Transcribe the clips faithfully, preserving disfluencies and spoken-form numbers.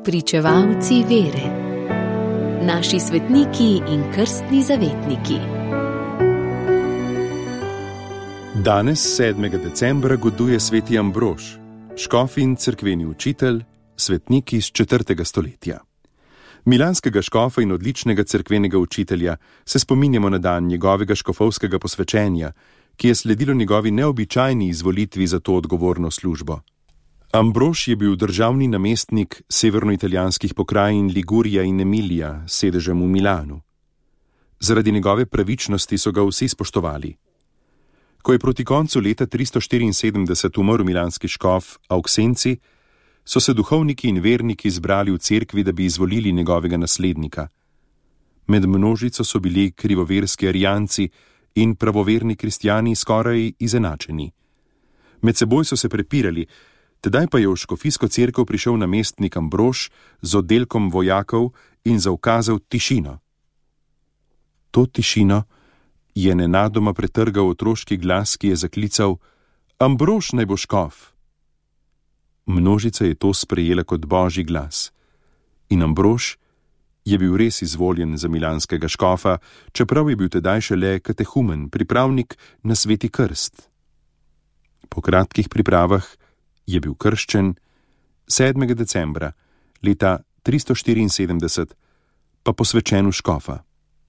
Pričevalci vere. Naši svetniki in krstni zavetniki. Danes, sedmega decembra, goduje sveti Ambrož, škof in cerkveni učitelj, svetnik iz četrtega stoletja. Milanskega škofa in odličnega cerkvenega učitelja se spominjamo na dan njegovega škofovskega posvečenja, ki je sledilo njegovi neobičajni izvolitvi za to odgovorno službo. Ambrož je bil državni namestnik severnoitalijanskih pokrajin Ligurija in Emilija s sedežem v Milanu. Zaradi njegove pravičnosti so ga vsi spoštovali. Ko je proti koncu leta tristo štiriinsedemdeset umrl milanski škof Auksenci, so se duhovniki in verniki zbrali v cerkvi, da bi izvolili njegovega naslednika. Med množico so bili krivoverski arijanci in pravoverni kristjani skoraj izenačeni. Med seboj so se prepirali, tedaj pa je v škofijsko cerkev prišel namestnik Ambrož z oddelkom vojakov in zaukazal tišino. To tišino je nenadoma pretrgal otroški glas, ki je zaklical: Ambrož naj bo škof. Množica je to sprejela kot božji glas. In Ambrož je bil res izvoljen za milanskega škofa, čeprav je bil tedaj šele katehumen, pripravnik na sveti krst. Po kratkih pripravah je bil krščen, sedmega decembra leta tristo štiriinsedemdeset pa posvečen v škofa.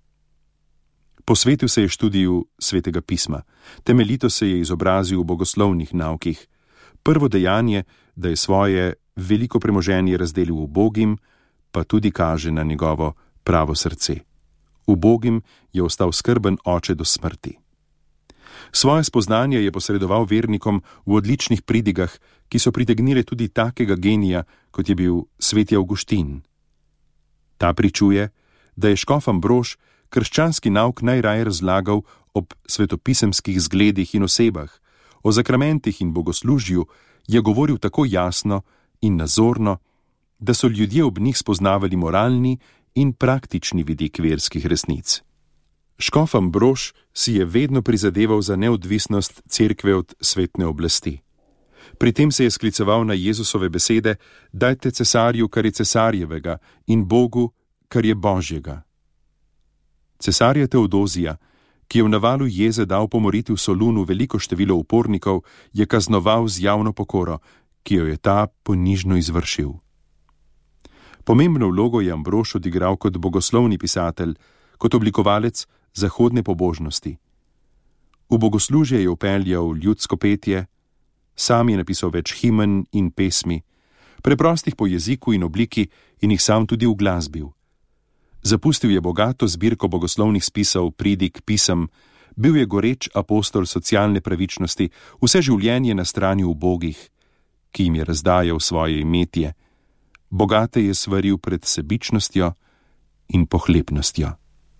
Posvetil se je študiju svetega pisma, temeljito se je izobrazil v bogoslovnih naukih. Prvo dejanje, da je svoje veliko premoženje razdelil ubogim, pa tudi kaže na njegovo pravo srce. Ubogim je ostal skrben oče do smrti. Svoje spoznanje je posredoval vernikom v odličnih pridigah, ki so pritegnile tudi takega genija, kot je bil sveti Avguštin. Ta pričuje, da je škof Ambrož krščanski nauk najraje razlagal ob svetopisemskih zgledih in osebah, o zakramentih in bogoslužju je govoril tako jasno in nazorno, da so ljudje ob njih spoznavali moralni in praktični vidik verskih resnic. Škof Ambrož si je vedno prizadeval za neodvisnost cerkve od svetne oblasti. Pri tem se je skliceval na Jezusove besede: dajte cesarju, kar je cesarjevega, in Bogu, kar je božjega. Cesarja Teodozija, ki je v navalu jeze dal pomoriti v Solunu veliko število upornikov, je kaznoval z javno pokoro, ki jo je ta ponižno izvršil. Pomembno vlogo je Ambrož odigral kot bogoslovni pisatelj, kot oblikovalec zahodne pobožnosti. V bogoslužje je vpeljal ljudsko petje, sam je napisal več himen in pesmi, preprostih po jeziku in obliki, in jih sam tudi uglasbil. Zapustil je bogato zbirko bogoslovnih spisov, pridig, pisem, bil je goreč apostol socialne pravičnosti, vse življenje na strani ubogih, ki jim je razdajal svoje imetje, bogate je svaril pred sebičnostjo in pohlepnostjo.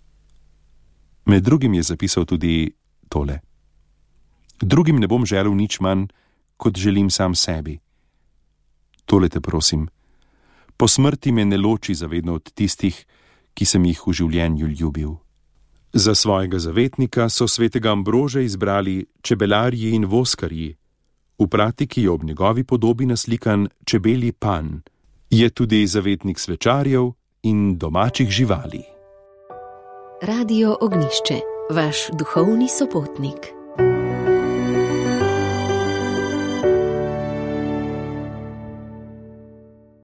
Med drugim je zapisal tudi tole: drugim ne bom želel nič manj, kot želim sam sebi. Tole te prosim, po smrti me ne loči zavedno od tistih, ki sem jih v življenju ljubil. Za svojega zavetnika so svetega Ambroža izbrali čebelarji in voskarji. V pratiki je ob njegovi podobi naslikan čebelji panj. Je tudi zavetnik svečarjev in domačih živali. Radio Ognjišče, vaš duhovni sopotnik.